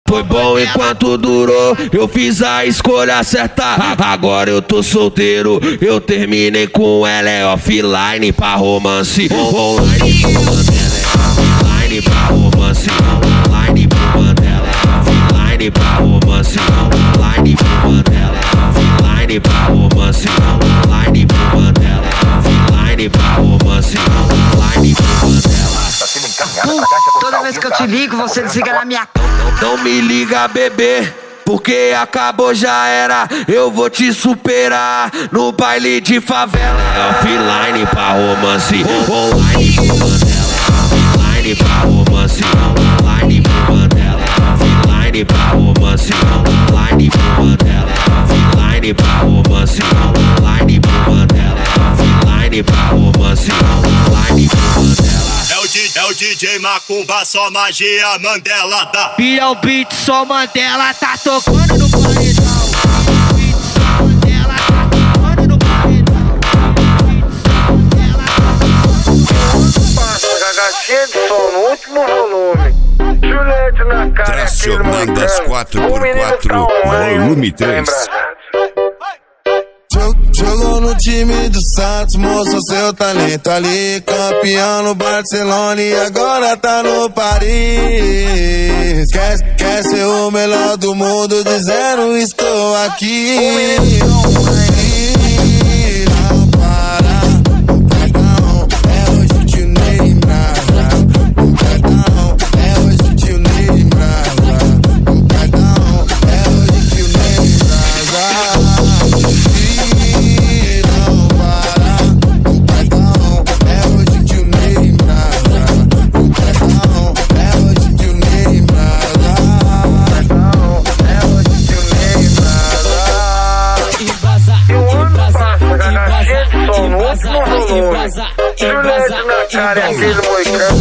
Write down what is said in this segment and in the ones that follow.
Foi bom enquanto durou, eu fiz a escolha certa. Agora eu tô solteiro, eu terminei com ela. É offline pra romance, online pro Mandela. Online pra romance, online pro Mandela. Offline pra romance, online pro Mandela. Offline pra romance, online pro Mandela. Offline pra romance, online pro Mandela. Toda vez que eu te ligo, você desliga na minha cara. Não me liga, bebê, porque acabou, já era. Eu vou te superar no baile de favela. Offline pra romance, online pro Mandela. Offline pra romance, online pro Mandela. Offline pra romance, online pro Mandela. Offline pra romance, online pro Mandela. Offline pra romance, online pro Mandela. É o DJ Macumba, só magia Mandela dá. E é o beat, só Mandela tá tocando no paredão. Beat, só Mandela tá tocando no paredão. Beat, só Mandela tá Passa a gatinha de som no último volume. Juliette na cara, tracionando as 4x4, volume 3. Jogou no time do Santos, mostrou seu talento ali. Campeão no Barcelona e agora tá no Paris. Quer ser o melhor do mundo, dizendo estou aqui. Não para, não perdão, é hoje o tio Neymar. Não perdão, é hoje o tio Neymar. Não perdão, é hoje o tio Neymar. Juliette na cara, aquele moicano.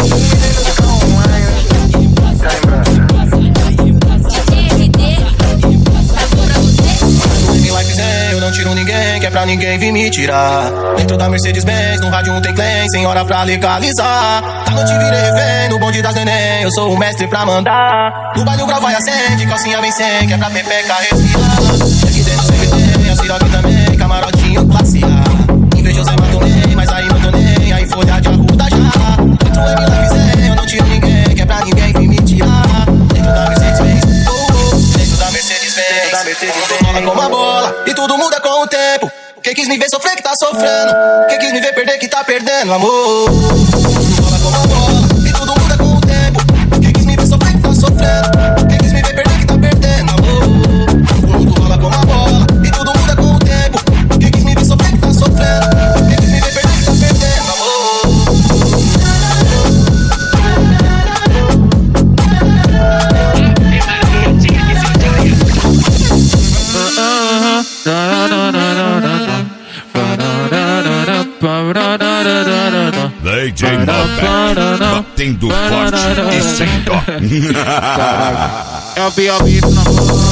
Eu não tiro ninguém, que é pra ninguém vir me tirar. Dentro da Mercedes-Benz, no rádio tem clem, sem hora pra legalizar. Tá no te virei refém, no bonde das neném, eu sou o mestre pra mandar. No baile o grau vai acende, calcinha vem sem, que é pra pepeca respirar. Aqui dentro sempre tem, a Ciroc também, camarotinho classe A. Invejoso eu mato nem, mas aí não tô nem, aí folha de arruda já. Dentro da minha visão, eu não tiro ninguém, que é pra ninguém vir me tirar. Dentro da Mercedes-Benz, dentro da Mercedes-Benz, rola como a bola, e tudo muda com o tempo. Quem quis me ver sofrer que tá sofrendo, quem quis me ver perder que tá perdendo, amor. Rola como a bola, e tudo muda com o tempo. Quem quis me ver sofrer que tá sofrendo, quem quis me ver perder que tá perdendo, amor. Tudo rola como a bola, e tudo muda com o tempo. Quem quis me ver sofrer que tá sofrendo, quem quis me ver perder que tá perdendo, amor. DJ Malbec, batendo forte e sem dó. É o B.O.B. na voz.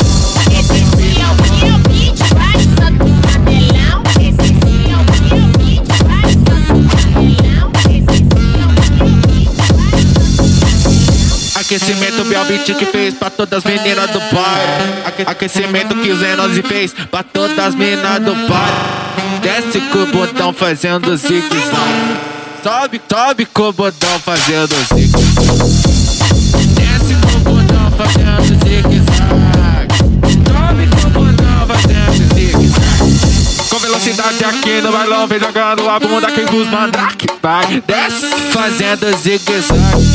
Aquecimento B.O.B. que fez pra todas as meninas do bairro. Aquecimento que o Zenose fez pra todas as meninas do bairro. Desce com o botão fazendo zigue-zague. Sobe com o botão fazendo zigue-zague. Desce com o botão fazendo zigue-zague. Sobe com o botão fazendo zigue-zague. Com velocidade aqui no bailão, vem jogando a bunda aqui dos mandrake. Vai, desce fazendo zigue-zague.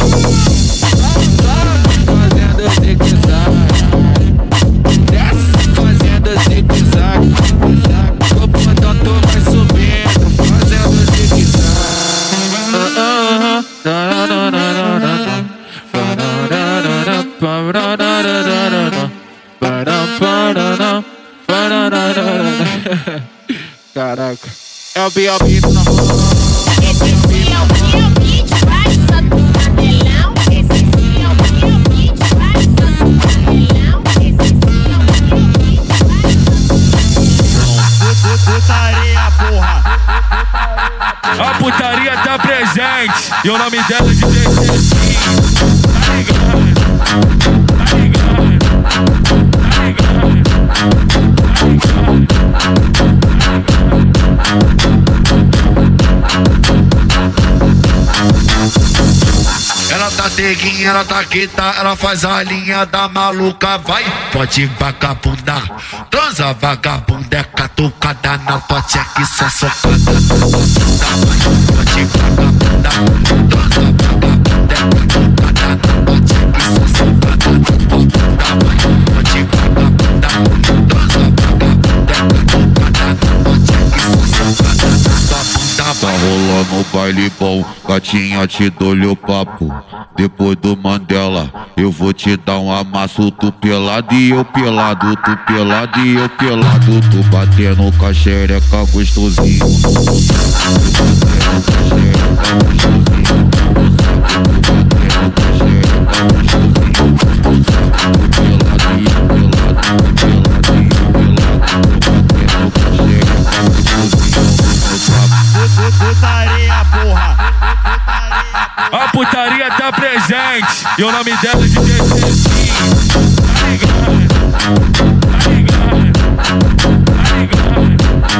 Fazendo zigue-zague. Desce fazendo zigue-zague. O botão tu vai subindo, fazendo zigue-zague. Caraca, é o B.O.B. na voz. Putaria, porra. A putaria tá presente e o nome dela é DJ Cecinho. Tá ligado? Tá ligado? neguinha, ela tá quieta, ela faz a linha da maluca, vai. Pode vagabundar, transa vagabunda, é catucada na pote aqui só socada. Pode vagabundar, transa vagabunda, é catucada na pote aqui só socada. Pode vagabundar, transa vagabunda, é catucada na pote aqui só socada. Tá rolando o baile bom, gatinha, te dou-lhe o papo. Depois do Mandela, eu vou te dar um amasso. Tu pelado e eu pelado, tu pelado e eu pelado. Tu batendo com a xereca gostosinho. Putaria, porra. A putaria tá presente e o nome dela é de Cecinho. Tá ligado? Tá ligado? Tá ligado?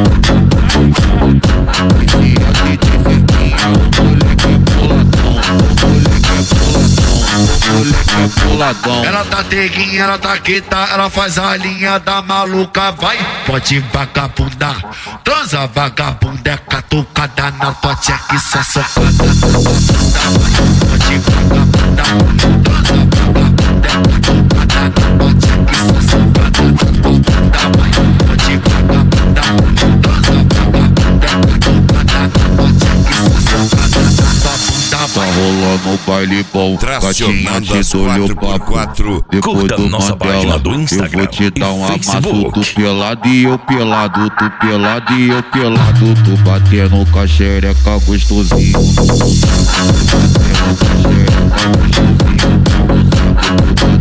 Ela tá teguinha, ela tá quieta, ela faz a linha da maluca, vai. Pode vagabundar, transa vagabunda, é catucada na pote aqui só socada. Pode vagabundar, transa vagabunda, é catucada na pote aqui só socada. Pode vagabundar, transa vagabunda, é catucada na pote aqui só socada. Tá rolando o baile bom, gatinha, te dou-lhe o papo. Depois do Mandela, eu vou te dar um amasso. Tu pelado e eu pelado, tu pelado e eu pelado. Tu batendo com a xereca gostosinho. Tu batendo com a xereca gostosinho.